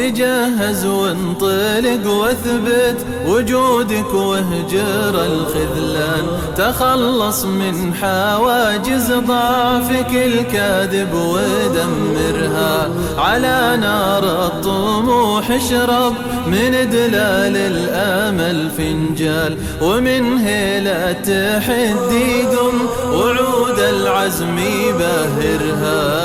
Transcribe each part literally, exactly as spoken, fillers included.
تجهز وانطلق واثبت وجودك واهجر الخذلان، تخلص من حواجز ضعفك الكاذب ودمرها، على نار الطموح اشرب من دلال الامل فنجال، ومن هيلة تحدي قم وعود العزم يبهرها.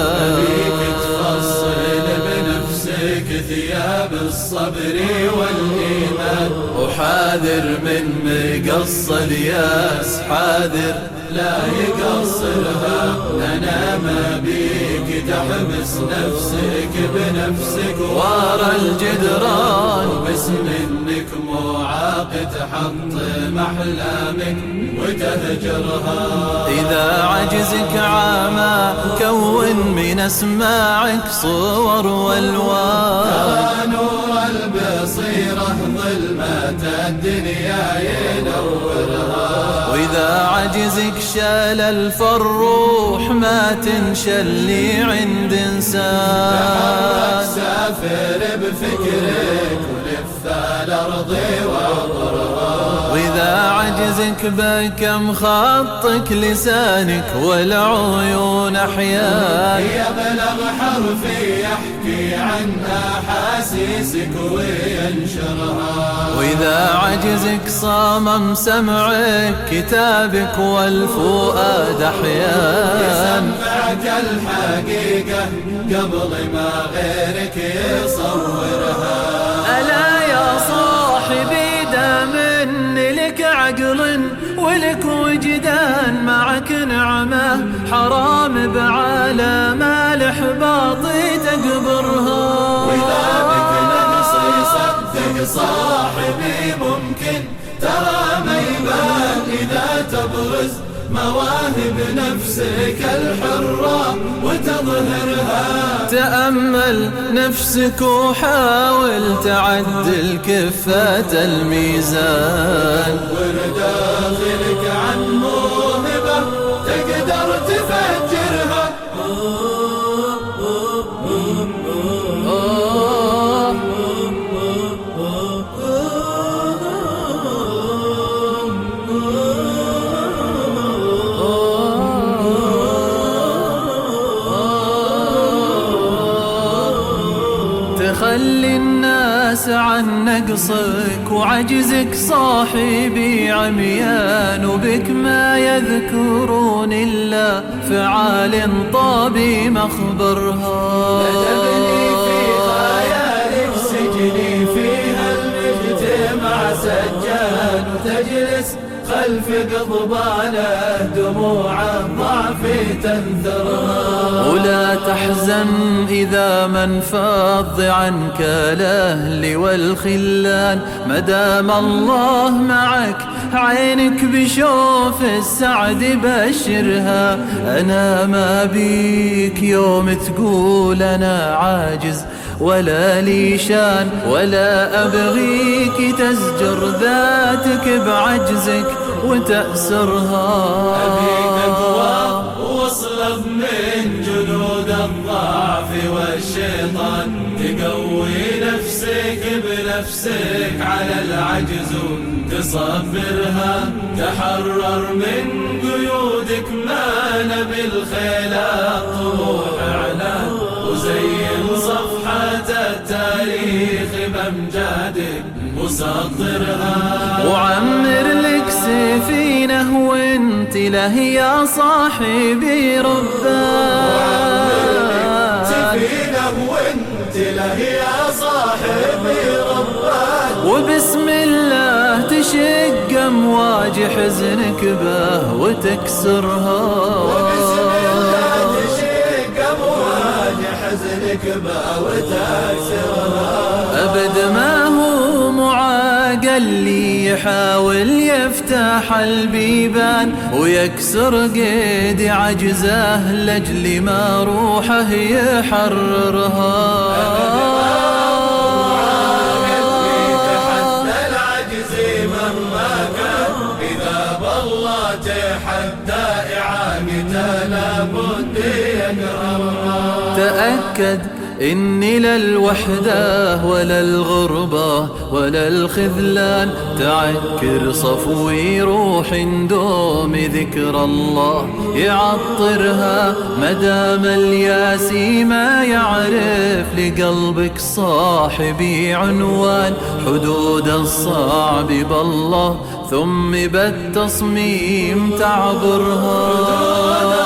ثياب الصبر والإيمان، وحاذر من مقص الياس، حاذر لا يقصرها. أنا ما بيك تحبس نفسك بنفسك ورا الجدران، وبس منك معاق تحط محلامك وتهجرها. إذا عجزك عاما كون من أسماعك صور والوان، نور البصيرة ظلمة الدنيا ينورها. وإذا عجزك شال الفروح ما تنشلي عند إنسان، سافر بفكرك ولف الأرض وعبرها. وإذا عجزك بكم خطك لسانك والعيون أحيان، يبلغ حرفي يحكي عن أحاسيسك وينشرها. وإذا عجزك صمم سمعك كتابك والفؤاد أحيان، يسمعك الحقيقة قبل ما غيرك يصورها. ألا يا صاحبي دام لك عقل ولك وجدان، معك نعمة حرام بعالم الإحباط تقبرها. وإذا بك نقصي صدق صاحبي ممكن ترى ما يبان، إذا تبرز مواهب نفسك الحرة وتظهرها. تأمل نفسك وحاول تعدل كفة الميزان، وداخلك عن موهبة تقدر تفجرها. تخلي الناس عن نقصك وعجزك صاحبي عميان، وبك ما يذكرون إلا فعال طابي مخبرها. تبني في خيالك سجني فيها المجتمع سجان، وتجلس خلف قضبانه دموع الضعف تنثرها. ولا تحزن إذا من فض عنك الأهل والخلان، مدام الله معك عينك بشوف السعد بشرها. أنا ما بيك يوم تقول أنا عاجز ولا لي شان، ولا أبغيك تزجر ذاتك بعجزك وتأسرها. أبيك أقوى واصلب من جنود الضعف والشيطان، تقوي نفسك بنفسك على العجز وتصبرها. تحرر من قيودك ما نبي الخيل الطموح اعلان، وزين صفحة التاريخ بأمجادك وسطرها. وعمر لك سفينة وانت له يا صاحبي ربان، سفينة وانت له يا صاحبي ربان. وبسم الله تشق امواج حزنك به وتكسرها. وبسم الله تشق امواج حزنك به وتكسرها. أبد ما هو معاق اللي يحاول يفتح البيبان ويكسر قيد عجزه لأجل ما روحه يحررها. تأكد إني لا الوحدة ولا الغربة ولا الخذلان تعكر صفوي روح دوم ذكر الله يعطرها. مدام الياسي ما يعرف لقلبك صاحبي عنوان، حدود الصعب بالله ثم بالتصميم تعبرها.